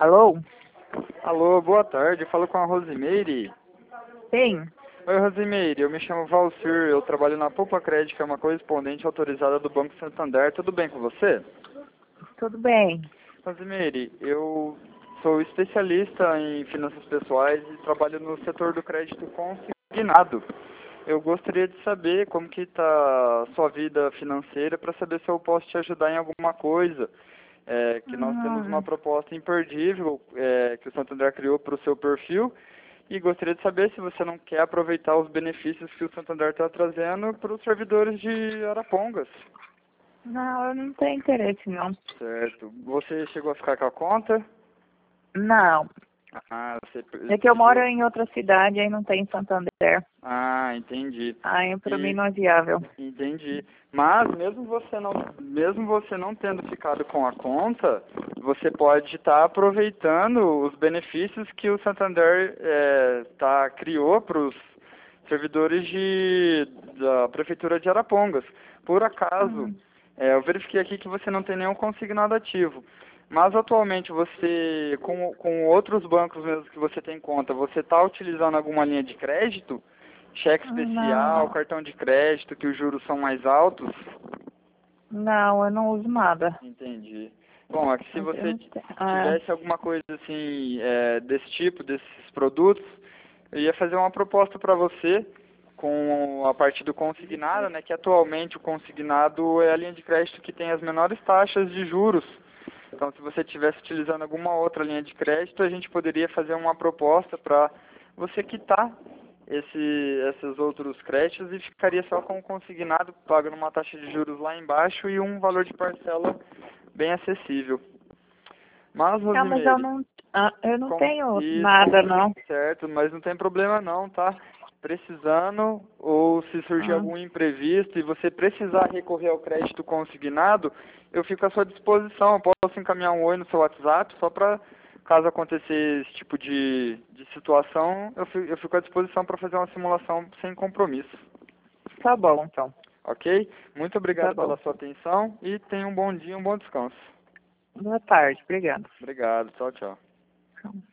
Alô? Alô, boa tarde. Eu falo com a Rosimeire. Sim. Oi, Rosimeire. Eu me chamo Valcir. Eu trabalho na Poupa Crédito, que é uma correspondente autorizada do Banco Santander. Tudo bem com você? Tudo bem. Rosimeire, eu sou especialista em finanças pessoais e trabalho no setor do crédito consignado. Eu gostaria de saber como que está a sua vida financeira para saber se eu posso te ajudar em alguma coisa. Que nós temos uma proposta imperdível que o Santander criou para o seu perfil e gostaria de saber se você não quer aproveitar os benefícios que o Santander está trazendo para os servidores de Arapongas. Não, eu não tenho interesse, não. Certo. Você chegou a ficar com a conta? Não. Ah, você É que eu moro chegou... em outra cidade, aí não tem Santander. Ah, entendi. Aí pra mim E não é viável. entendi. Mas mesmo você não tendo ficado com a conta, você pode estar aproveitando os benefícios que o Santander criou para os servidores da Prefeitura de Arapongas. Por acaso, eu verifiquei aqui que você não tem nenhum consignado ativo. Mas atualmente você, com outros bancos mesmo que você tem conta, você está utilizando alguma linha de crédito? Cheque especial, Não. cartão de crédito, que os juros são mais altos? Não, eu não uso nada. Entendi. Bom, é que se Eu você não tenho. tivesse alguma coisa assim, desse tipo, desses produtos, eu ia fazer uma proposta para você com a parte do consignado, né, que atualmente o consignado é a linha de crédito que tem as menores taxas de juros. Então, se você estivesse utilizando alguma outra linha de crédito, a gente poderia fazer uma proposta para você quitar esses outros créditos e ficaria só com o consignado, pagando uma taxa de juros lá embaixo e um valor de parcela bem acessível. Mas, Não, mas Rosimeire, eu não tenho isso, nada, não. certo, mas não tem problema não, tá? Precisando, ou se surgir Ah, algum imprevisto e você precisar recorrer ao crédito consignado, eu fico à sua disposição. Eu posso encaminhar um oi no seu WhatsApp, só para, caso acontecer esse tipo de situação, eu fico à disposição para fazer uma simulação sem compromisso. tá bom, então. Ok? Muito Tá obrigado bom. pela sua atenção e tenha um bom dia, um bom descanso. Boa tarde, obrigada. Obrigado, tchau, tchau. Tchau.